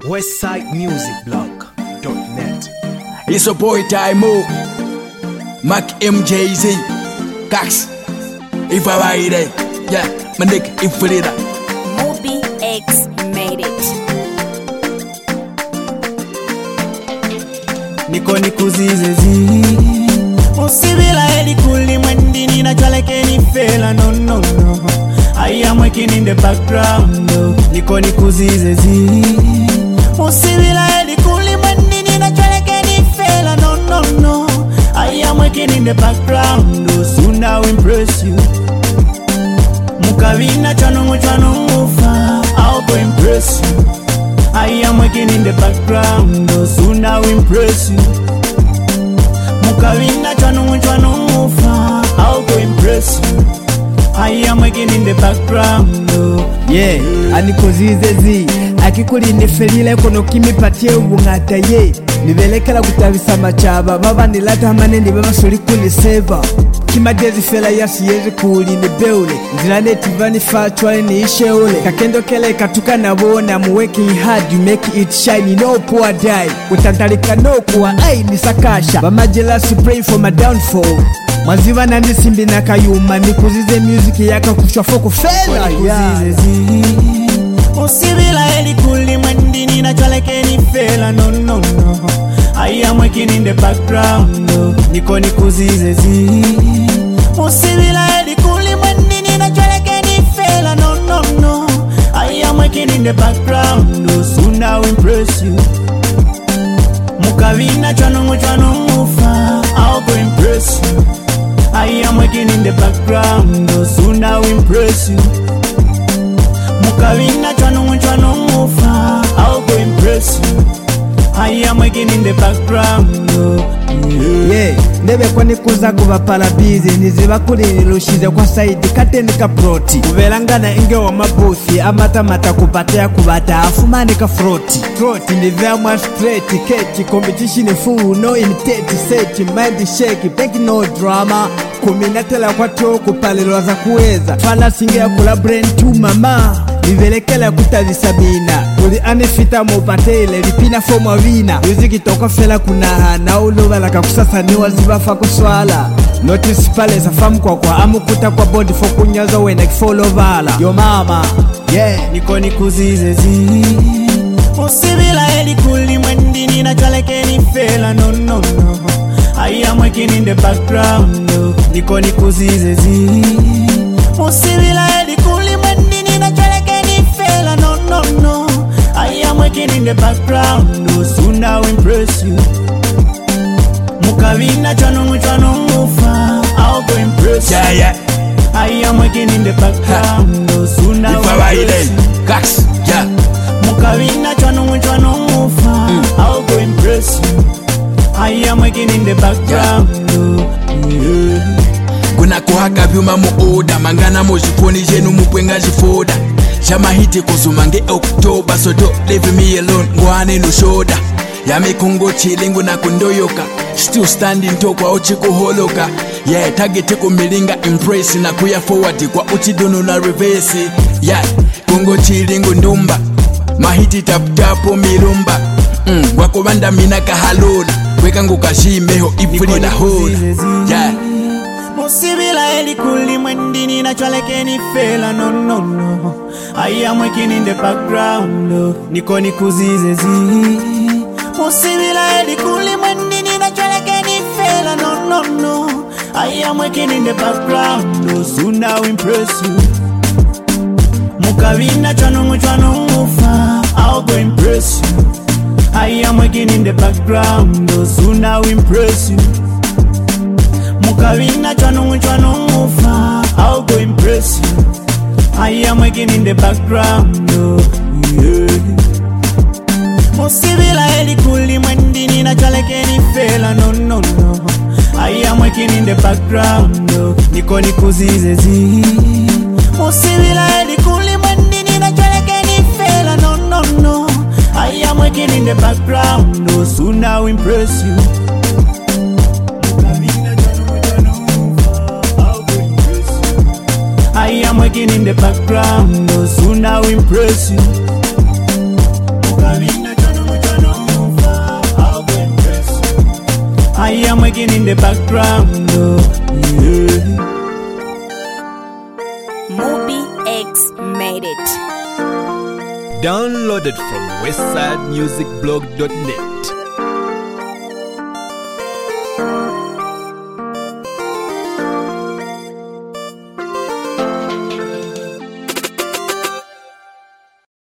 westsidemusicblog.net. It's a boy Taimo, Mac MJZ, Cax, if I buy it, yeah, my nigga, if it is. Moby X made it. Niko nikuzizezi Usibila edi kuli mwendini na chwaleke ni fela no no no I am working in the background no. Niko nikuzizezi Usibila edi kuli mwendini na chwaleke ni fela no no no I am working in the background no. Soon I will impress you Mukavina chwanungu chwanufa I'll go impress you I am working in the background, no, soon I will impress you. Mukavina chwanufa, I'll go impress you. I am working in the background, no. Yeah, anikozizezi akikuli nefelile kono kimipatie ubungata ye nivelekela kutabisa machaba baba nilata maneni baba soli kuni seva kimadezi fela yasi yezi kuli ni beule nzilane tivani fachwale ni isheule kakendo kele katuka na wona I'm working hard you make it shine no poor die kutantalika no kuwa ai nisakasha bama jealousy pray for my downfall Maziva na nisimbi na kayuma nikuzize music yaka kushafoko fela Nikuzizezi Usibila edi kuli mwendini na chwaleke ni fela no no no I am working in the background no. Niko nikuzizezi Usibila edi kuli mwendini na chwaleke ni fela no no no I am working in the background no. Soon I will impress you Mukavina chwanufa I'll go impress you I am working in the background no. Soon I will impress you Mukavina chwanufa I'll go impress you I am working in the background no. Yeah, ndebe kwa nikuza kuba palabizi niziba kuli nilushize kwa saidi kate nika proti kuvelangana inge wa mabuthi amata kupatea kubata afumani ka froti ndivea mwa straight keti competition full no imitate seti mind shake bank no drama kuminatela kwa toku palelo za kuweza fala singe kula brain tu mama nivelekela kutazisabina uli anefita mopatele lipina fomo vina muziki toko fela kunaha na ulovala kakusasa ni wazibafa kuswala notice pale za famu kwa amukuta kwa body for kunyaza wena kifolo vala yo mama yeah Niko nikuzizezi Usibila edi kuli mwendini na chwaleke ni fela no no no I am working in the background no. Niko nikuzizezi Usibila edi kuli mwendini na chwaleke ni fela no no no I am working in the background no. Soon I will impress you Mukavina chwanufa I'll go impress you Yeah. I am working in the background no. Soon I If I will buy impress it, you Cax, yeah. Mukavina chwanufa I'll go impress you I am working in the background no. Kuna kuhaka vyuma muuda mangana mojiponi jenu mupwenga jifoda Shama hiti kuzumange October so don't leave me alone ngwane no shoulder Yami kungo chilingu na kundoyoka Still standing to kwa uchi kuholoka Yeah target kumilinga impress na kuya forward kwa uchi dono na reverse Yeah kungo chilingu ndumba Mahiti tap tapo mirumba Wakubanda minaka halona Wekangu kashimeho ifuri na hola Yeah Musibila edi kuli mwendini na chwaleke ni fela no no no I am working in the background no. Niko nikuzizezi Musibila edi kuli mwendini na chwaleke ni fela no no no I am working in the background no. Soon I will impress you Mukavina chwanufa I'll go impress you I am working in the background no. Soon I will impress you Mukavina chwanufa I'll go impress you I am working in the background no. Yeah. Musibila edi kuli mwendini na chwaleke ni fela no no no I am working in the background no. Niko nikuzizezi Musibila edi kuli mwendini na chwaleke ni fela no no no I am working in the background no. Soon I will impress you I am working in the background no. Soon I will impress you am working in the background. Oh, yeah. Moby X made it. Downloaded from westsidemusicblog.net.